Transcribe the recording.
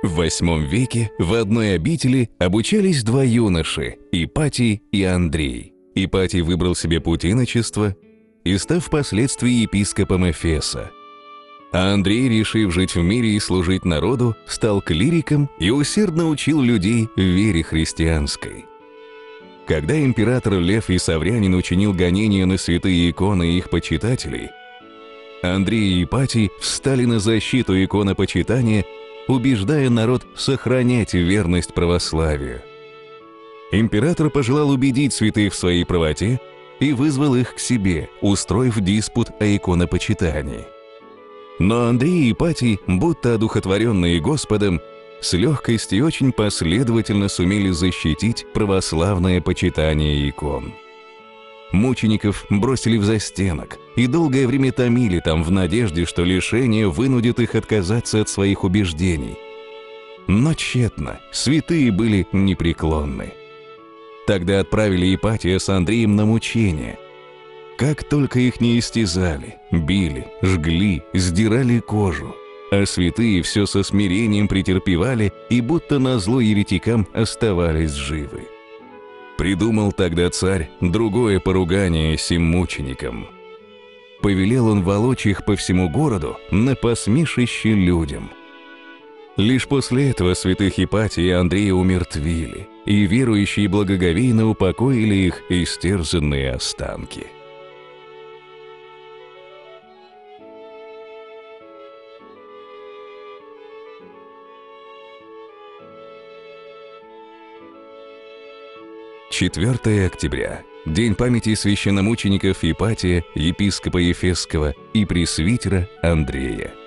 В VIII веке в одной обители обучались два юноши – Ипатий и Андрей. Ипатий выбрал себе путь иночества и став впоследствии епископом Эфеса. А Андрей, решив жить в мире и служить народу, стал клириком и усердно учил людей вере христианской. Когда император Лев Исаврянин учинил гонения на святые иконы и их почитателей, Андрей и Ипатий встали на защиту иконопочитания, убеждая народ сохранять верность православию. Император пожелал убедить святых в своей правоте и вызвал их к себе, устроив диспут о иконопочитании. Но Андрей и Ипатий, будто одухотворенные Господом, с легкостью и очень последовательно сумели защитить православное почитание икон. Мучеников бросили в застенок и долгое время томили там в надежде, что лишение вынудит их отказаться от своих убеждений. Но тщетно, святые были непреклонны. Тогда отправили Ипатия с Андреем на мучения. Как только их не истязали, били, жгли, сдирали кожу, а святые все со смирением претерпевали и будто назло еретикам оставались живы. Придумал тогда царь другое поругание сим мученикам. Повелел он волочь их по всему городу на посмешище людям. Лишь после этого святых Ипатия и Андрея умертвили, и верующие благоговейно упокоили их истерзанные останки. «4 октября. День памяти священномучеников Ипатия, епископа Ефесского и пресвитера Андрея.